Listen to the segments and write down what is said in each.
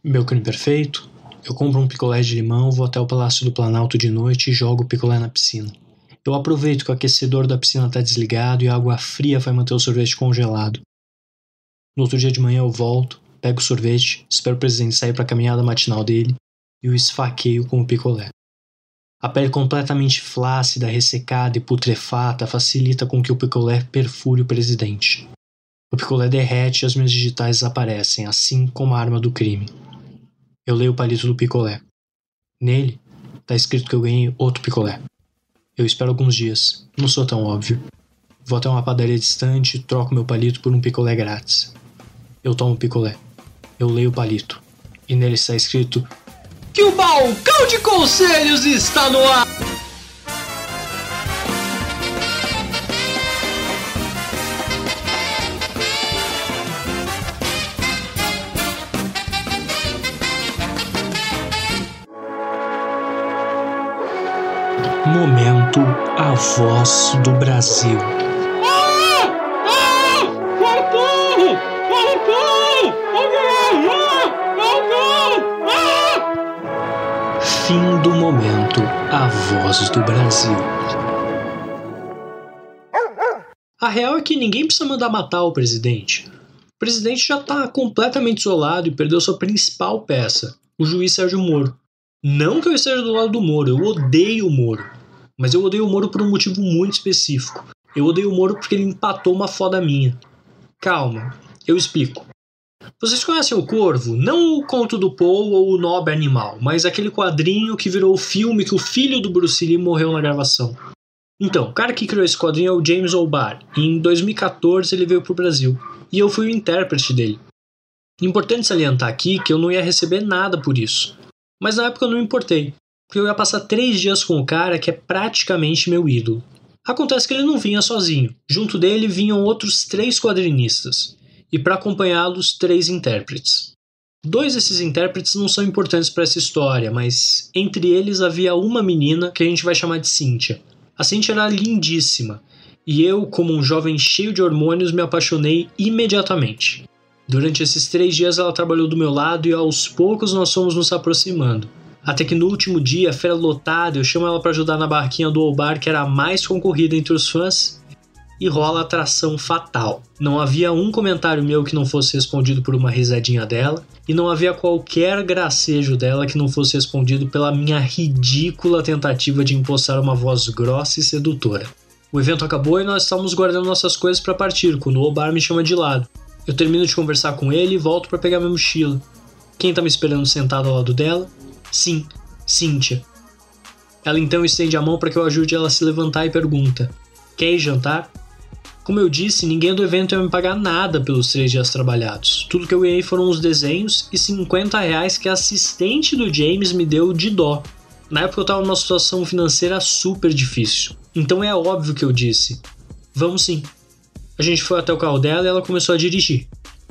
Meu crime perfeito? Eu compro um picolé de limão, vou até o Palácio do Planalto de noite e jogo o picolé na piscina. Eu aproveito que o aquecedor da piscina está desligado e a água fria vai manter o sorvete congelado. No outro dia de manhã eu volto, pego o sorvete, espero o presidente sair para a caminhada matinal dele e o esfaqueio com o picolé. A pele completamente flácida, ressecada e putrefata facilita com que o picolé perfure o presidente. O picolé derrete e as minhas digitais desaparecem, assim como a arma do crime. Eu leio o palito do picolé. Nele, tá escrito que eu ganhei outro picolé. Eu espero alguns dias, não sou tão óbvio. Vou até uma padaria distante e troco meu palito por um picolé grátis. Eu tomo o picolé. Eu leio o palito. E nele está escrito que o balcão de conselhos está no ar! Momento A Voz do Brasil. Fim do momento A Voz do Brasil. A real é que ninguém precisa mandar matar o presidente. O presidente já está completamente isolado e perdeu sua principal peça, o juiz Sérgio Moro. Não que eu esteja do lado do Moro, eu odeio o Moro. Mas eu odeio o Moro por um motivo muito específico. Eu odeio o Moro porque ele empatou uma foda minha. Calma, eu explico. Vocês conhecem o Corvo? Não o Conto do Paul ou o Nobre Animal, mas aquele quadrinho que virou o filme que o filho do Bruce Lee morreu na gravação. Então, o cara que criou esse quadrinho é o James O'Barr, e em 2014 ele veio pro Brasil, e eu fui o intérprete dele. Importante salientar aqui que eu não ia receber nada por isso, mas na época eu não me importei, porque eu ia passar 3 dias com o cara que é praticamente meu ídolo. Acontece que ele não vinha sozinho, junto dele vinham outros 3 quadrinistas, e para acompanhá-los 3 intérpretes. 2 desses intérpretes não são importantes para essa história, mas entre eles havia uma menina que a gente vai chamar de Cíntia. A Cíntia era lindíssima, e eu, como um jovem cheio de hormônios, me apaixonei imediatamente. Durante esses 3 dias ela trabalhou do meu lado e aos poucos nós fomos nos aproximando. Até que no último dia, a feira lotada, eu chamo ela para ajudar na barraquinha do O'Barr, que era a mais concorrida entre os fãs, e rola a atração fatal. Não havia um comentário meu que não fosse respondido por uma risadinha dela, e não havia qualquer gracejo dela que não fosse respondido pela minha ridícula tentativa de empossar uma voz grossa e sedutora. O evento acabou e nós estávamos guardando nossas coisas para partir, quando o O'Barr me chama de lado. Eu termino de conversar com ele e volto para pegar minha mochila. Quem tá me esperando sentado ao lado dela? Sim, Cíntia. Ela então estende a mão para que eu ajude ela a se levantar e pergunta: quer ir jantar? Como eu disse, ninguém do evento ia me pagar nada pelos 3 dias trabalhados. Tudo que eu ganhei foram os desenhos e R$50 que a assistente do James me deu de dó. Na época eu estava numa situação financeira super difícil. Então é óbvio que eu disse: vamos sim. A gente foi até o carro dela e ela começou a dirigir.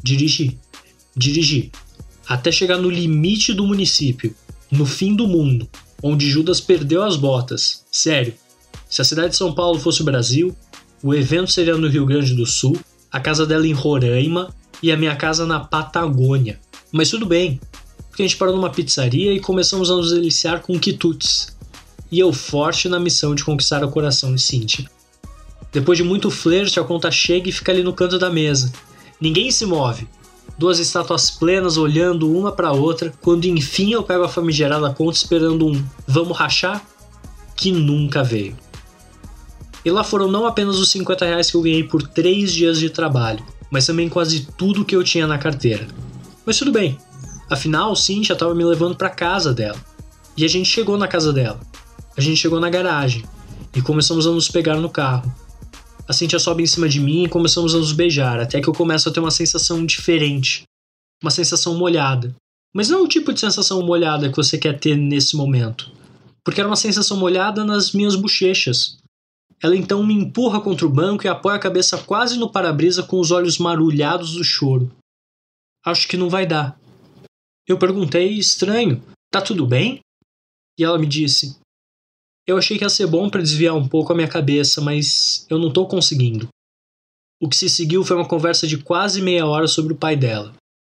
Dirigir. Até chegar no limite do município. No fim do mundo. Onde Judas perdeu as botas. Sério. Se a cidade de São Paulo fosse o Brasil, o evento seria no Rio Grande do Sul, a casa dela em Roraima e a minha casa na Patagônia. Mas tudo bem, porque a gente parou numa pizzaria e começamos a nos deliciar com quitutes. E eu forte na missão de conquistar o coração de Cíntia. Depois de muito flerte, a conta chega e fica ali no canto da mesa. Ninguém se move. 2 estátuas plenas olhando uma para outra, quando enfim eu pego a famigerada conta esperando um "vamos rachar?" que nunca veio. E lá foram não apenas os R$50 que eu ganhei por 3 dias de trabalho, mas também quase tudo que eu tinha na carteira. Mas tudo bem, afinal Cíntia estava me levando para casa dela. E a gente chegou na casa dela. A gente chegou na garagem e começamos a nos pegar no carro. A Cíntia sobe em cima de mim e começamos a nos beijar, até que eu começo a ter uma sensação diferente. Uma sensação molhada. Mas não o tipo de sensação molhada que você quer ter nesse momento. Porque era uma sensação molhada nas minhas bochechas. Ela então me empurra contra o banco e apoia a cabeça quase no para-brisa com os olhos marulhados do choro. Acho que não vai dar. Eu perguntei, estranho, tá tudo bem? E ela me disse: eu achei que ia ser bom para desviar um pouco a minha cabeça, mas eu não tô conseguindo. O que se seguiu foi uma conversa de quase meia hora sobre o pai dela.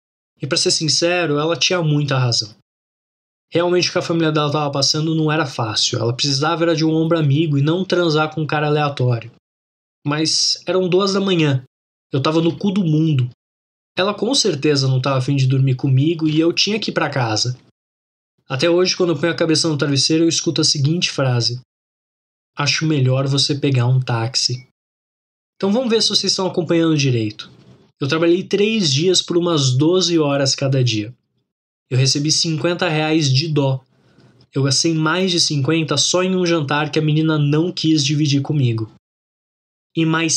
E pra ser sincero, ela tinha muita razão. Realmente o que a família dela estava passando não era fácil. Ela precisava era de um ombro amigo e não transar com um cara aleatório. Mas eram 2 da manhã. Eu tava no cu do mundo. Ela com certeza não estava a fim de dormir comigo e eu tinha que ir pra casa. Até hoje, quando eu ponho a cabeça no travesseiro, eu escuto a seguinte frase: acho melhor você pegar um táxi. Então vamos ver se vocês estão acompanhando direito. Eu trabalhei 3 dias por umas 12 horas cada dia. Eu recebi R$50 de dó. Eu gastei mais de 50 só em um jantar que a menina não quis dividir comigo. E mais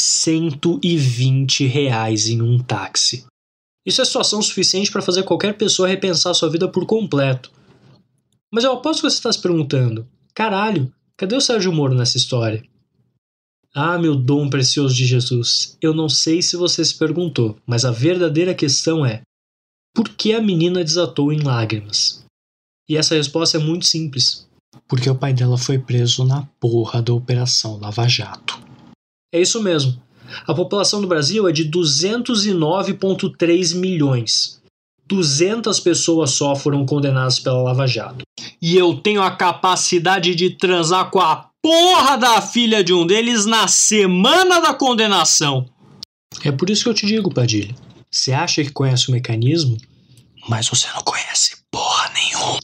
R$120 em um táxi. Isso é situação suficiente para fazer qualquer pessoa repensar sua vida por completo. Mas eu aposto que você está se perguntando: caralho, cadê o Sérgio Moro nessa história? Ah, meu dom precioso de Jesus, eu não sei se você se perguntou, mas a verdadeira questão é: por que a menina desatou em lágrimas? E essa resposta é muito simples. Porque o pai dela foi preso na porra da Operação Lava Jato. É isso mesmo. A população do Brasil é de 209,3 milhões. 200 pessoas só foram condenadas pela Lava Jato. E eu tenho a capacidade de transar com a porra da filha de um deles na semana da condenação. É por isso que eu te digo, Padilha. Você acha que conhece o mecanismo, mas você não conhece porra nenhuma.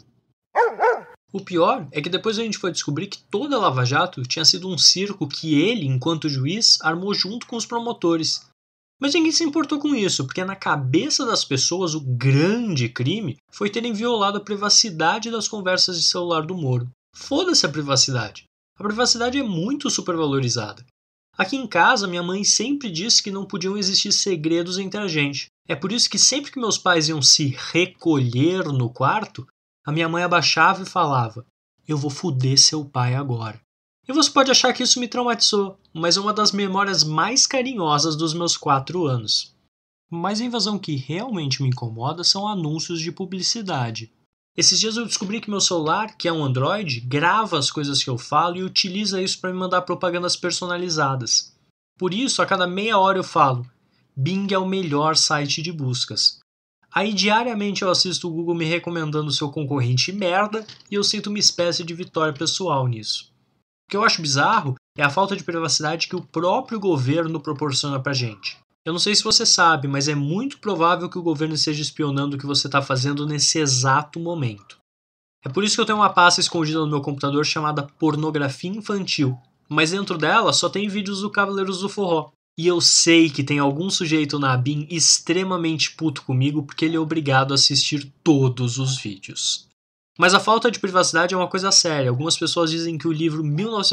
O pior é que depois a gente foi descobrir que toda a Lava Jato tinha sido um circo que ele, enquanto juiz, armou junto com os promotores. Mas ninguém se importou com isso, porque na cabeça das pessoas o grande crime foi terem violado a privacidade das conversas de celular do Moro. Foda-se a privacidade. A privacidade é muito supervalorizada. Aqui em casa, minha mãe sempre disse que não podiam existir segredos entre a gente. É por isso que sempre que meus pais iam se recolher no quarto, a minha mãe abaixava e falava: eu vou foder seu pai agora. E você pode achar que isso me traumatizou, mas é uma das memórias mais carinhosas dos meus 4 anos. Mas a invasão que realmente me incomoda são anúncios de publicidade. Esses dias eu descobri que meu celular, que é um Android, grava as coisas que eu falo e utiliza isso para me mandar propagandas personalizadas. Por isso, a cada meia hora eu falo: Bing é o melhor site de buscas. Aí diariamente eu assisto o Google me recomendando seu concorrente merda e eu sinto uma espécie de vitória pessoal nisso. O que eu acho bizarro é a falta de privacidade que o próprio governo proporciona pra gente. Eu não sei se você sabe, mas é muito provável que o governo esteja espionando o que você está fazendo nesse exato momento. É por isso que eu tenho uma pasta escondida no meu computador chamada Pornografia Infantil, mas dentro dela só tem vídeos do Cavaleiros do Forró. E eu sei que tem algum sujeito na ABIN extremamente puto comigo porque ele é obrigado a assistir todos os vídeos. Mas a falta de privacidade é uma coisa séria. Algumas pessoas dizem que o livro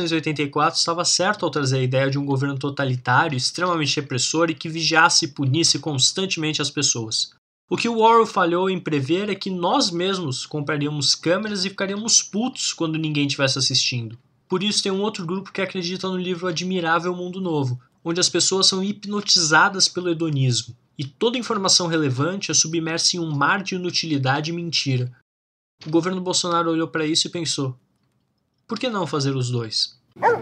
1984 estava certo ao trazer a ideia de um governo totalitário, extremamente repressor e que vigiasse e punisse constantemente as pessoas. O que o Orwell falhou em prever é que nós mesmos compraríamos câmeras e ficaríamos putos quando ninguém estivesse assistindo. Por isso tem um outro grupo que acredita no livro Admirável Mundo Novo, onde as pessoas são hipnotizadas pelo hedonismo, e toda informação relevante é submersa em um mar de inutilidade e mentira. O governo Bolsonaro olhou para isso e pensou: por que não fazer os dois?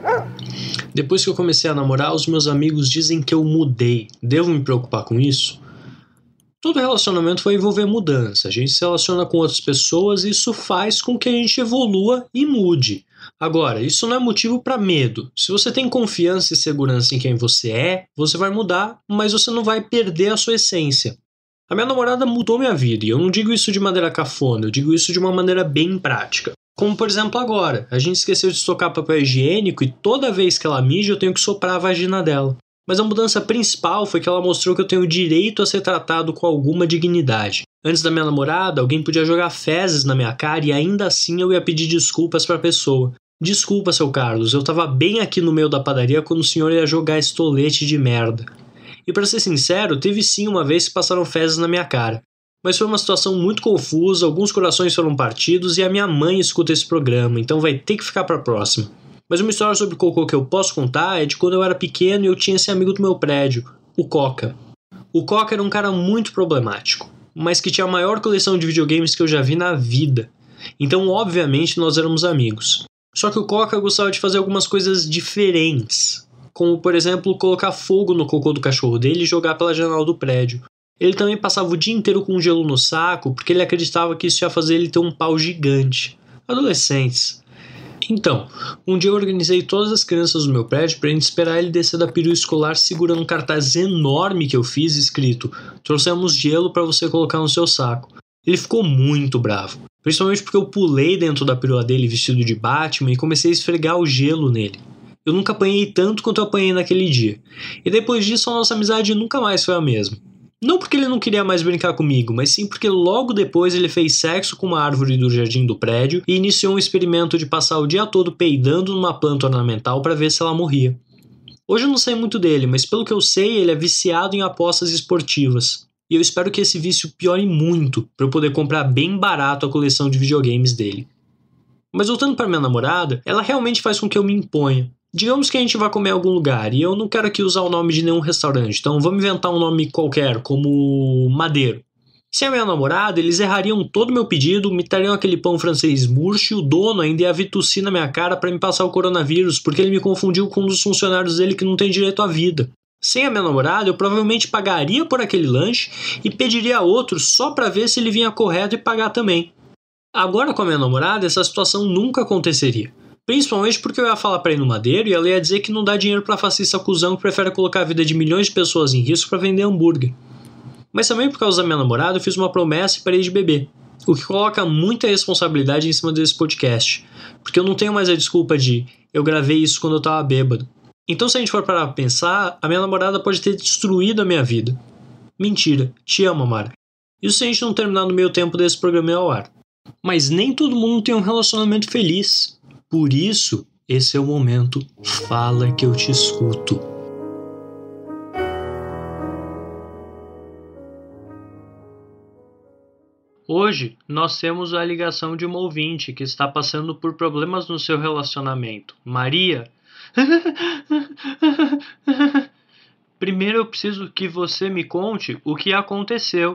Depois que eu comecei a namorar, os meus amigos dizem que eu mudei. Devo me preocupar com isso? Todo relacionamento vai envolver mudança. A gente se relaciona com outras pessoas e isso faz com que a gente evolua e mude. Agora, isso não é motivo para medo. Se você tem confiança e segurança em quem você é, você vai mudar, mas você não vai perder a sua essência. A minha namorada mudou minha vida, e eu não digo isso de maneira cafona, eu digo isso de uma maneira bem prática. Como por exemplo agora, a gente esqueceu de estocar papel higiênico e toda vez que ela mija eu tenho que soprar a vagina dela. Mas a mudança principal foi que ela mostrou que eu tenho direito a ser tratado com alguma dignidade. Antes da minha namorada, alguém podia jogar fezes na minha cara e ainda assim eu ia pedir desculpas pra pessoa. Desculpa, seu Carlos, eu tava bem aqui no meio da padaria quando o senhor ia jogar esse tolete de merda. E pra ser sincero, teve sim uma vez que passaram fezes na minha cara. Mas foi uma situação muito confusa, alguns corações foram partidos e a minha mãe escuta esse programa, então vai ter que ficar pra próxima. Mas uma história sobre cocô que eu posso contar é de quando eu era pequeno e eu tinha esse amigo do meu prédio, o Coca. O Coca era um cara muito problemático, mas que tinha a maior coleção de videogames que eu já vi na vida. Então, obviamente, nós éramos amigos. Só que o Coca gostava de fazer algumas coisas diferentes, como, por exemplo, colocar fogo no cocô do cachorro dele e jogar pela janela do prédio. Ele também passava o dia inteiro com gelo no saco porque ele acreditava que isso ia fazer ele ter um pau gigante. Adolescentes. Então, um dia eu organizei todas as crianças do meu prédio pra gente esperar ele descer da perua escolar segurando um cartaz enorme que eu fiz escrito: "Trouxemos gelo pra você colocar no seu saco". Ele ficou muito bravo, principalmente porque eu pulei dentro da perua dele vestido de Batman e comecei a esfregar o gelo nele. Eu nunca apanhei tanto quanto eu apanhei naquele dia. E depois disso a nossa amizade nunca mais foi a mesma. Não porque ele não queria mais brincar comigo, mas sim porque logo depois ele fez sexo com uma árvore do jardim do prédio e iniciou um experimento de passar o dia todo peidando numa planta ornamental para ver se ela morria. Hoje eu não sei muito dele, mas pelo que eu sei ele é viciado em apostas esportivas. E eu espero que esse vício piore muito para eu poder comprar bem barato a coleção de videogames dele. Mas voltando para minha namorada, ela realmente faz com que eu me imponha. Digamos que a gente vai comer em algum lugar e eu não quero aqui usar o nome de nenhum restaurante, então vamos inventar um nome qualquer, como Madeiro. Se é minha namorada, eles errariam todo o meu pedido, me trariam aquele pão francês murcho e o dono ainda ia vir tossir na minha cara para me passar o coronavírus porque ele me confundiu com um dos funcionários dele que não tem direito à vida. Sem a minha namorada, eu provavelmente pagaria por aquele lanche e pediria outro só para ver se ele vinha correto e pagar também. Agora com a minha namorada, essa situação nunca aconteceria. Principalmente porque eu ia falar pra ir no Madeiro e ela ia dizer que não dá dinheiro pra fascista cuzão que prefere colocar a vida de milhões de pessoas em risco pra vender hambúrguer. Mas também por causa da minha namorada eu fiz uma promessa e parei de beber. O que coloca muita responsabilidade em cima desse podcast. Porque eu não tenho mais a desculpa de eu gravei isso quando eu tava bêbado. Então se a gente for parar pra pensar, a minha namorada pode ter destruído a minha vida. Mentira, te amo, Amara. Isso se a gente não terminar no meio tempo desse programa ao ar. Mas nem todo mundo tem um relacionamento feliz. Por isso, esse é o momento. Fala que eu te escuto. Hoje, nós temos a ligação de uma ouvinte que está passando por problemas no seu relacionamento. Maria? Primeiro eu preciso que você me conte o que aconteceu.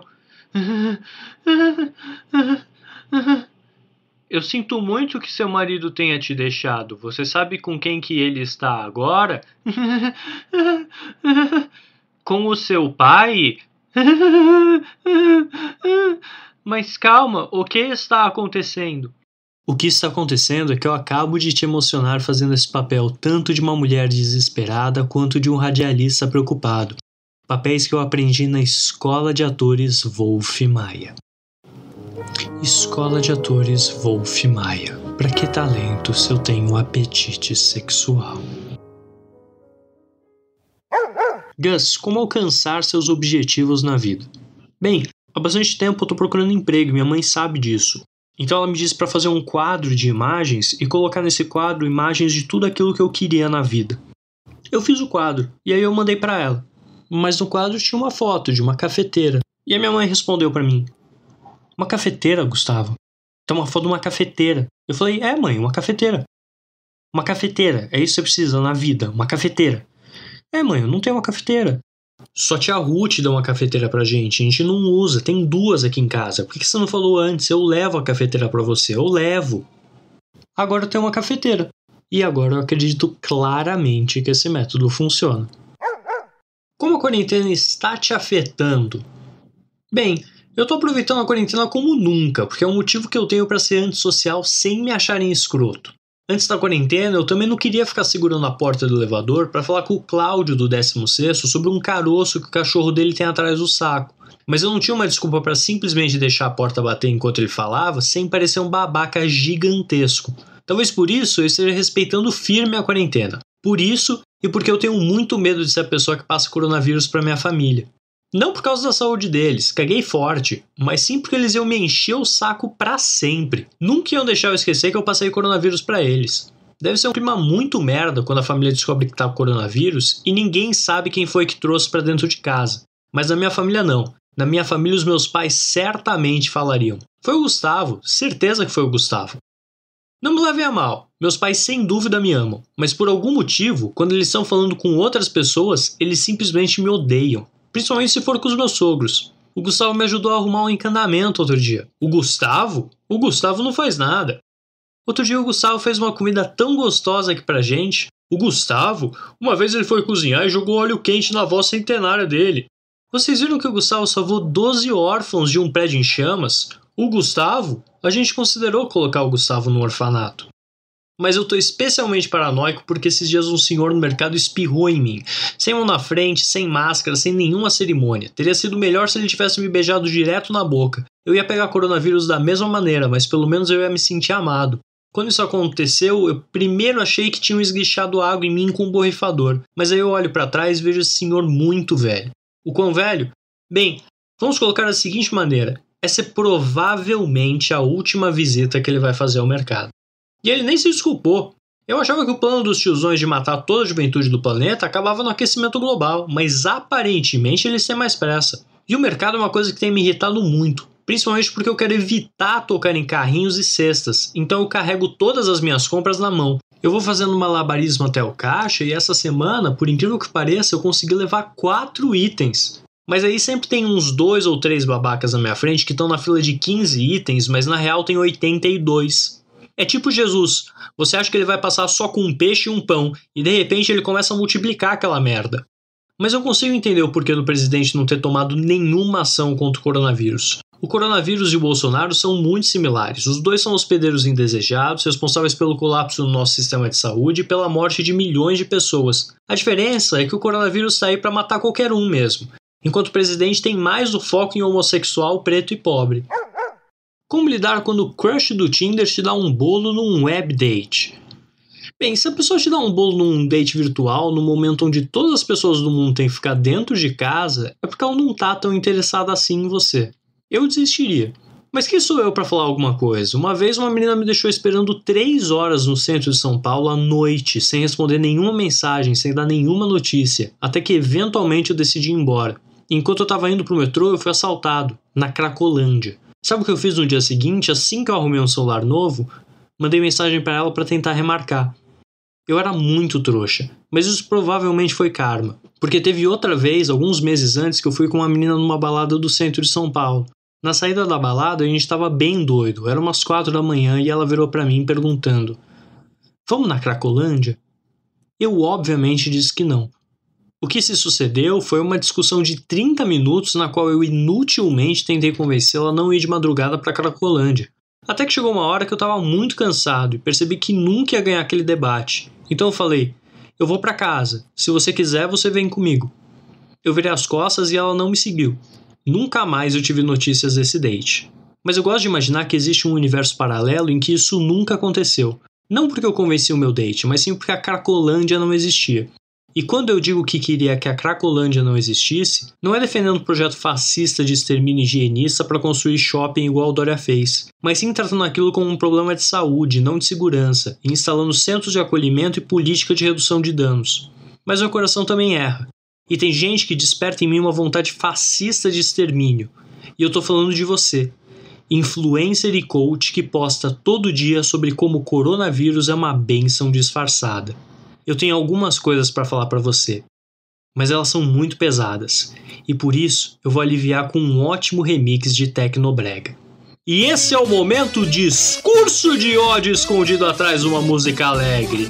Eu sinto muito que seu marido tenha te deixado. Você sabe com quem que ele está agora? Com o seu pai? Mas calma, o que está acontecendo? O que está acontecendo é que eu acabo de te emocionar fazendo esse papel tanto de uma mulher desesperada quanto de um radialista preocupado. Papéis que eu aprendi na Escola de Atores Wolf Maia. Escola de Atores Wolf Maia. Pra que talento se eu tenho apetite sexual? Gus, como alcançar seus objetivos na vida? Bem, há bastante tempo eu tô procurando emprego e minha mãe sabe disso. Então ela me disse para fazer um quadro de imagens e colocar nesse quadro imagens de tudo aquilo que eu queria na vida. Eu fiz o quadro e aí eu mandei para ela. Mas no quadro tinha uma foto de uma cafeteira. E a minha mãe respondeu para mim: "Uma cafeteira, Gustavo? Tem uma foto de uma cafeteira." Eu falei: "É, mãe, uma cafeteira." "Uma cafeteira, é isso que você precisa na vida, uma cafeteira." "É, mãe, eu não tenho uma cafeteira." "Só tia Ruth dá uma cafeteira pra gente, a gente não usa, tem 2 aqui em casa. Por que você não falou antes? Eu levo a cafeteira pra você, eu levo." Agora eu tenho uma cafeteira. E agora eu acredito claramente que esse método funciona. Como a quarentena está te afetando? Bem, eu tô aproveitando a quarentena como nunca, porque é um motivo que eu tenho pra ser antissocial sem me acharem escroto. Antes da quarentena, eu também não queria ficar segurando a porta do elevador pra falar com o Cláudio do 16º sobre um caroço que o cachorro dele tem atrás do saco. Mas eu não tinha uma desculpa pra simplesmente deixar a porta bater enquanto ele falava, sem parecer um babaca gigantesco. Talvez por isso eu esteja respeitando firme a quarentena. Por isso, e porque eu tenho muito medo de ser a pessoa que passa coronavírus pra minha família. Não por causa da saúde deles, caguei forte, mas sim porque eles iam me encher o saco pra sempre. Nunca iam deixar eu esquecer que eu passei coronavírus pra eles. Deve ser um clima muito merda quando a família descobre que tá com coronavírus e ninguém sabe quem foi que trouxe pra dentro de casa. Mas na minha família não. Na minha família os meus pais certamente falariam: "Foi o Gustavo, certeza que foi o Gustavo." Não me levem a mal, meus pais sem dúvida me amam, mas por algum motivo, quando eles estão falando com outras pessoas, eles simplesmente me odeiam. Principalmente se for com os meus sogros. O Gustavo me ajudou a arrumar um encanamento outro dia. O Gustavo? O Gustavo não faz nada. Outro dia o Gustavo fez uma comida tão gostosa aqui pra gente. O Gustavo? Uma vez ele foi cozinhar e jogou óleo quente na avó centenária dele. Vocês viram que o Gustavo salvou 12 órfãos de um prédio em chamas? O Gustavo? A gente considerou colocar o Gustavo no orfanato. Mas eu tô especialmente paranoico porque esses dias um senhor no mercado espirrou em mim. Sem mão na frente, sem máscara, sem nenhuma cerimônia. Teria sido melhor se ele tivesse me beijado direto na boca. Eu ia pegar coronavírus da mesma maneira, mas pelo menos eu ia me sentir amado. Quando isso aconteceu, eu primeiro achei que tinham esguichado água em mim com um borrifador. Mas aí eu olho pra trás e vejo esse senhor muito velho. O quão velho? Bem, vamos colocar da seguinte maneira. Essa é provavelmente a última visita que ele vai fazer ao mercado. E ele nem se desculpou. Eu achava que o plano dos tiozões de matar toda a juventude do planeta acabava no aquecimento global, mas aparentemente eles têm mais pressa. E o mercado é uma coisa que tem me irritado muito, principalmente porque eu quero evitar tocar em carrinhos e cestas, então eu carrego todas as minhas compras na mão. Eu vou fazendo malabarismo até o caixa e essa semana, por incrível que pareça, eu consegui levar 4 itens. Mas aí sempre tem uns 2 ou 3 babacas na minha frente que estão na fila de 15 itens, mas na real tem 82. É tipo Jesus, você acha que ele vai passar só com um peixe e um pão, e de repente ele começa a multiplicar aquela merda. Mas eu consigo entender o porquê do presidente não ter tomado nenhuma ação contra o coronavírus. O coronavírus e o Bolsonaro são muito similares, os dois são hospedeiros indesejados, responsáveis pelo colapso do nosso sistema de saúde e pela morte de milhões de pessoas. A diferença é que o coronavírus está aí para matar qualquer um mesmo, enquanto o presidente tem mais o foco em homossexual, preto e pobre. Como lidar quando o crush do Tinder te dá um bolo num web date? Bem, se a pessoa te dá um bolo num date virtual, no momento onde todas as pessoas do mundo têm que ficar dentro de casa, é porque ela não tá tão interessada assim em você. Eu desistiria. Mas quem sou eu para falar alguma coisa? Uma vez uma menina me deixou esperando 3 horas no centro de São Paulo à noite, sem responder nenhuma mensagem, sem dar nenhuma notícia, até que eventualmente eu decidi ir embora. Enquanto eu tava indo pro metrô, eu fui assaltado, na Cracolândia. Sabe o que eu fiz no dia seguinte? Assim que eu arrumei um celular novo, mandei mensagem para ela para tentar remarcar. Eu era muito trouxa, mas isso provavelmente foi karma, porque teve outra vez, alguns meses antes, que eu fui com uma menina numa balada do centro de São Paulo. Na saída da balada a gente estava bem doido, era umas 4 da manhã e ela virou para mim perguntando: "Vamos na Cracolândia?" Eu obviamente disse que não. O que se sucedeu foi uma discussão de 30 minutos na qual eu inutilmente tentei convencê-la a não ir de madrugada para Cracolândia. Até que chegou uma hora que eu estava muito cansado e percebi que nunca ia ganhar aquele debate. Então eu falei: "Eu vou para casa, se você quiser você vem comigo." Eu virei as costas e ela não me seguiu. Nunca mais eu tive notícias desse date. Mas eu gosto de imaginar que existe um universo paralelo em que isso nunca aconteceu. Não porque eu convenci o meu date, mas sim porque a Cracolândia não existia. E quando eu digo que queria que a Cracolândia não existisse, não é defendendo um projeto fascista de extermínio higienista para construir shopping igual o Dória fez, mas sim tratando aquilo como um problema de saúde, não de segurança, e instalando centros de acolhimento e política de redução de danos. Mas meu coração também erra. E tem gente que desperta em mim uma vontade fascista de extermínio. E eu tô falando de você, influencer e coach que posta todo dia sobre como o coronavírus é uma bênção disfarçada. Eu tenho algumas coisas para falar para você, mas elas são muito pesadas, e por isso eu vou aliviar com um ótimo remix de Tecnobrega. E esse é o momento discurso de ódio escondido atrás de uma música alegre.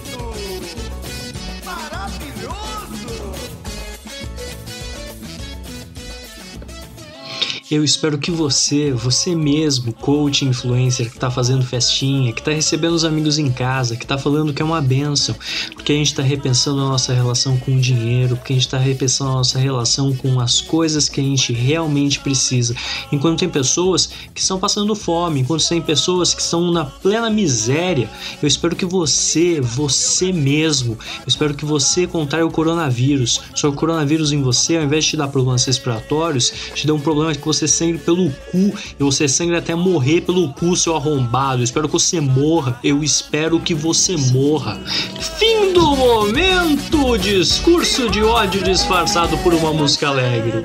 Eu espero que você mesmo, coach, influencer, que tá fazendo festinha, que tá recebendo os amigos em casa, que tá falando que é uma bênção, porque a gente tá repensando a nossa relação com o dinheiro, porque a gente tá repensando a nossa relação com as coisas que a gente realmente precisa. Enquanto tem pessoas que estão passando fome, enquanto tem pessoas que estão na plena miséria, eu espero que você mesmo, eu espero que você contraia o coronavírus. Só que o coronavírus em você, ao invés de te dar problemas respiratórios, te dá um problema que você sangue pelo cu, e você sangue até morrer pelo cu, seu arrombado. Eu espero que você morra, eu espero que você morra. Fim do momento, discurso de ódio disfarçado por uma música alegre.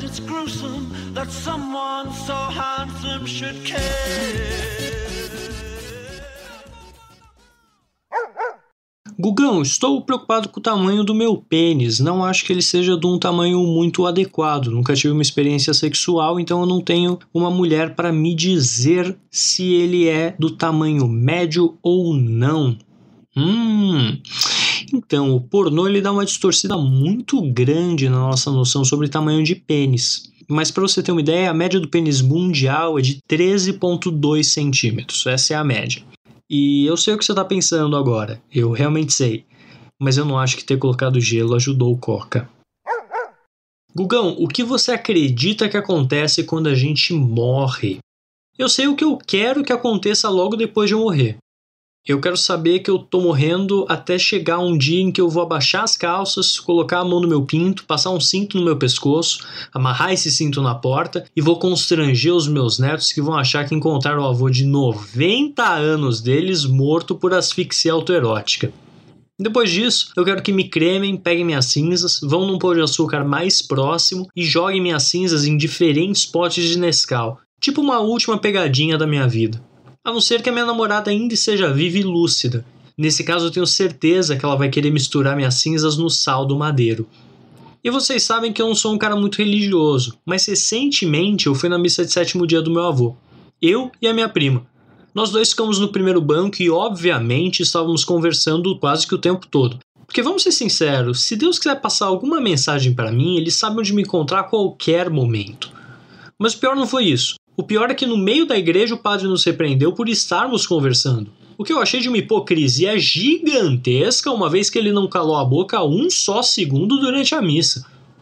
Gugão, estou preocupado com o tamanho do meu pênis. Não acho que ele seja de um tamanho muito adequado. Nunca tive uma experiência sexual, então eu não tenho uma mulher para me dizer se ele é do tamanho médio ou não. Então, o pornô ele dá uma distorcida muito grande na nossa noção sobre tamanho de pênis. Mas para você ter uma ideia, a média do pênis mundial é de 13,2 centímetros. Essa é a média. E eu sei o que você está pensando agora. Eu realmente sei. Mas eu não acho que ter colocado gelo ajudou o Coca. Gugão, o que você acredita que acontece quando a gente morre? Eu sei o que eu quero que aconteça logo depois de eu morrer. Eu quero saber que eu tô morrendo até chegar um dia em que eu vou abaixar as calças, colocar a mão no meu pinto, passar um cinto no meu pescoço, amarrar esse cinto na porta e vou constranger os meus netos que vão achar que encontraram o avô de 90 anos deles morto por asfixia autoerótica. Depois disso, eu quero que me cremem, peguem minhas cinzas, vão num pão de açúcar mais próximo e joguem minhas cinzas em diferentes potes de Nescau, tipo uma última pegadinha da minha vida. A não ser que a minha namorada ainda seja viva e lúcida. Nesse caso eu tenho certeza que ela vai querer misturar minhas cinzas no sal do madeiro. E vocês sabem que eu não sou um cara muito religioso, mas recentemente eu fui na missa de 7º dia do meu avô. Eu e a minha prima. Nós dois ficamos no primeiro banco e obviamente estávamos conversando quase que o tempo todo. Porque vamos ser sinceros, se Deus quiser passar alguma mensagem para mim, Ele sabe onde me encontrar a qualquer momento. Mas o pior não foi isso. O pior é que no meio da igreja o padre nos repreendeu por estarmos conversando. O que eu achei de uma hipocrisia gigantesca, uma vez que ele não calou a boca um só segundo durante a missa.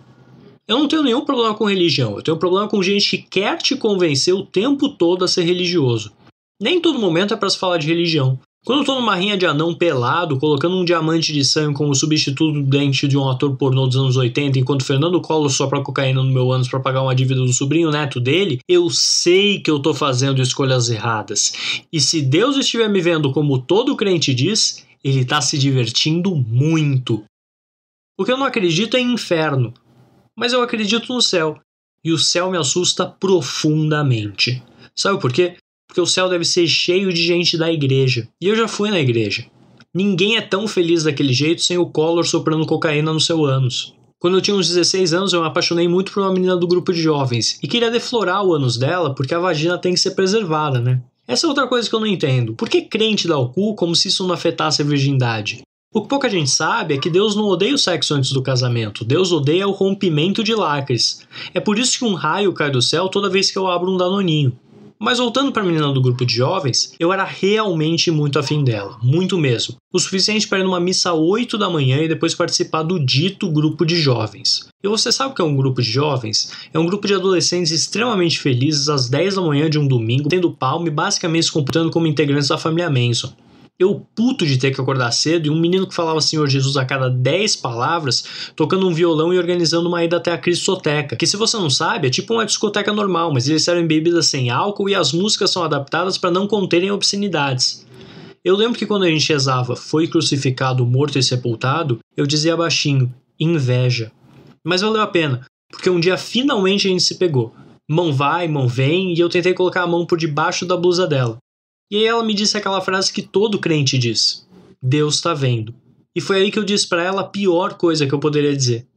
Eu não tenho nenhum problema com religião, eu tenho problema com gente que quer te convencer o tempo todo a ser religioso. Nem todo momento é para se falar de religião. Quando eu tô numa rinha de anão pelado, colocando um diamante de sangue como substituto do dente de um ator pornô dos anos 80, enquanto Fernando Collor sopra cocaína no meu ânus para pagar uma dívida do sobrinho neto dele, eu sei que eu tô fazendo escolhas erradas. E se Deus estiver me vendo como todo crente diz, ele tá se divertindo muito. O que eu não acredito é em inferno, mas eu acredito no céu. E o céu me assusta profundamente. Sabe por quê? Porque o céu deve ser cheio de gente da igreja. E eu já fui na igreja. Ninguém é tão feliz daquele jeito sem o Collor soprando cocaína no seu ânus. Quando eu tinha uns 16 anos, eu me apaixonei muito por uma menina do grupo de jovens. E queria deflorar o ânus dela, porque a vagina tem que ser preservada, né? Essa é outra coisa que eu não entendo. Por que crente dá o cu como se isso não afetasse a virgindade? O que pouca gente sabe é que Deus não odeia o sexo antes do casamento. Deus odeia o rompimento de lacres. É por isso que um raio cai do céu toda vez que eu abro um danoninho. Mas voltando para a menina do grupo de jovens, eu era realmente muito afim dela, muito mesmo. O suficiente para ir numa missa às 8 da manhã e depois participar do dito grupo de jovens. E você sabe o que é um grupo de jovens? É um grupo de adolescentes extremamente felizes às 10 da manhã de um domingo, tendo palma e basicamente se comportando como integrantes da família Manson. Eu puto de ter que acordar cedo e um menino que falava Senhor Jesus a cada 10 palavras, tocando um violão e organizando uma ida até a Cristoteca, que se você não sabe é tipo uma discoteca normal, mas eles servem bebidas sem álcool e as músicas são adaptadas para não conterem obscenidades. Eu lembro que quando a gente rezava Foi crucificado, morto e sepultado, eu dizia baixinho, inveja. Mas valeu a pena, porque um dia finalmente a gente se pegou. Mão vai, mão vem, e eu tentei colocar a mão por debaixo da blusa dela. E aí ela me disse aquela frase que todo crente diz: Deus tá vendo. E foi aí que eu disse pra ela a pior coisa que eu poderia dizer: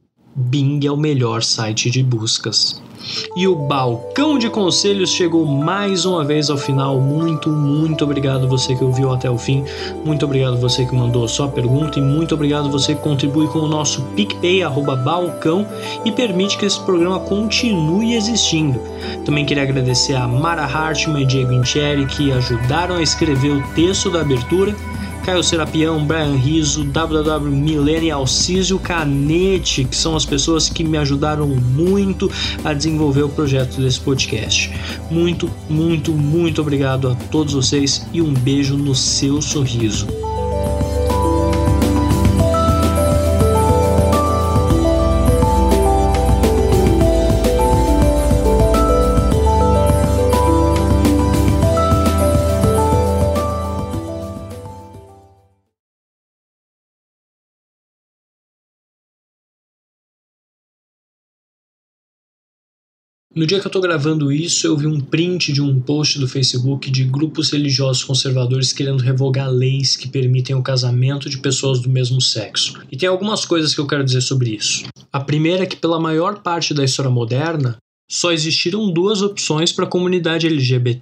Bing é o melhor site de buscas. E o Balcão de Conselhos chegou mais uma vez ao final. Muito, muito obrigado você que ouviu até o fim. Muito obrigado você que mandou sua pergunta. E muito obrigado você que contribui com o nosso PicPay, @balcão, e permite que esse programa continue existindo. Também queria agradecer a Mara Hartmann e Diego Incheri, que ajudaram a escrever o texto da abertura. Caio Serapião, Brian Rizzo, WW Milene e Alcísio Canete, que são as pessoas que me ajudaram muito a desenvolver o projeto desse podcast. Muito, muito, muito obrigado a todos vocês e um beijo no seu sorriso. No dia que eu tô gravando isso, eu vi um print de um post do Facebook de grupos religiosos conservadores querendo revogar leis que permitem o casamento de pessoas do mesmo sexo. E tem algumas coisas que eu quero dizer sobre isso. A primeira é que pela maior parte da história moderna, só existiram duas opções para a comunidade LGBT.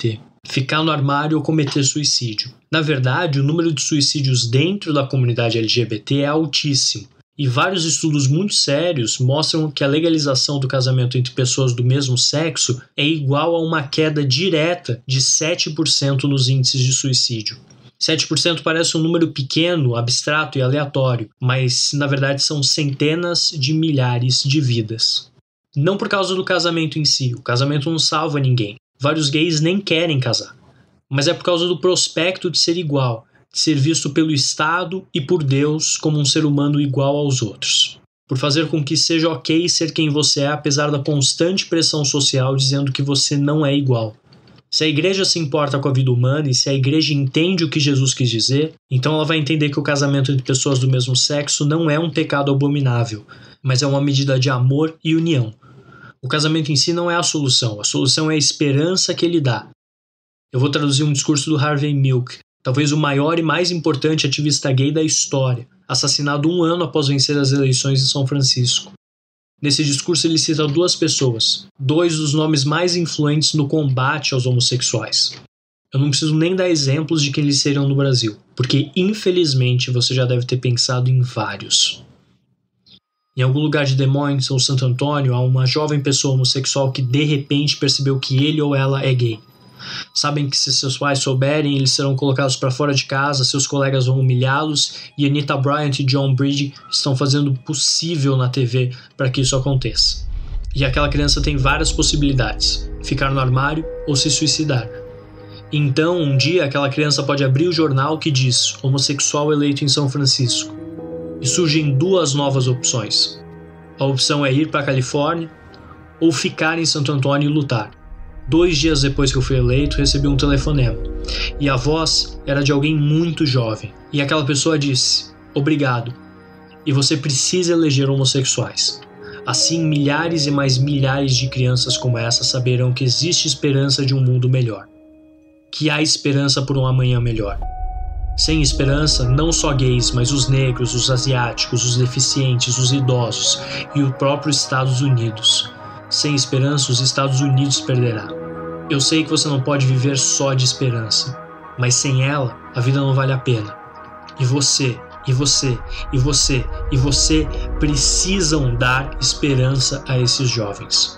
ficar no armário ou cometer suicídio. Na verdade, o número de suicídios dentro da comunidade LGBT é altíssimo. E vários estudos muito sérios mostram que a legalização do casamento entre pessoas do mesmo sexo é igual a uma queda direta de 7% nos índices de suicídio. 7% parece um número pequeno, abstrato e aleatório, mas na verdade são centenas de milhares de vidas. Não por causa do casamento em si, o casamento não salva ninguém. Vários gays nem querem casar. Mas é por causa do prospecto de ser igual, de ser visto pelo Estado e por Deus como um ser humano igual aos outros. Por fazer com que seja ok ser quem você é, apesar da constante pressão social dizendo que você não é igual. Se a igreja se importa com a vida humana e se a igreja entende o que Jesus quis dizer, então ela vai entender que o casamento entre pessoas do mesmo sexo não é um pecado abominável, mas é uma medida de amor e união. O casamento em si não é a solução é a esperança que ele dá. Eu vou traduzir um discurso do Harvey Milk, talvez o maior e mais importante ativista gay da história, assassinado 1 ano após vencer as eleições em São Francisco. Nesse discurso ele cita 2 pessoas, 2 dos nomes mais influentes no combate aos homossexuais. Eu não preciso nem dar exemplos de quem eles seriam no Brasil, porque infelizmente você já deve ter pensado em vários. Em algum lugar de Des Moines ou Santo Antônio há uma jovem pessoa homossexual que de repente percebeu que ele ou ela é gay. Sabem que se seus pais souberem, eles serão colocados para fora de casa, seus colegas vão humilhá-los e Anita Bryant e John Bridge estão fazendo o possível na TV para que isso aconteça. E aquela criança tem várias possibilidades: ficar no armário ou se suicidar. Então, um dia, aquela criança pode abrir o jornal que diz homossexual eleito em São Francisco. E surgem 2 novas opções. A opção é ir para a Califórnia ou ficar em Santo Antônio e lutar. 2 dias depois que eu fui eleito, recebi um telefonema. E a voz era de alguém muito jovem. E aquela pessoa disse: obrigado. E você precisa eleger homossexuais. Assim, milhares e mais milhares de crianças como essa saberão que existe esperança de um mundo melhor. Que há esperança por um amanhã melhor. Sem esperança, não só gays, mas os negros, os asiáticos, os deficientes, os idosos e o próprio Estados Unidos. Sem esperança, os Estados Unidos perderá. Eu sei que você não pode viver só de esperança, mas sem ela, a vida não vale a pena. E você, e você, e você, e você precisam dar esperança a esses jovens.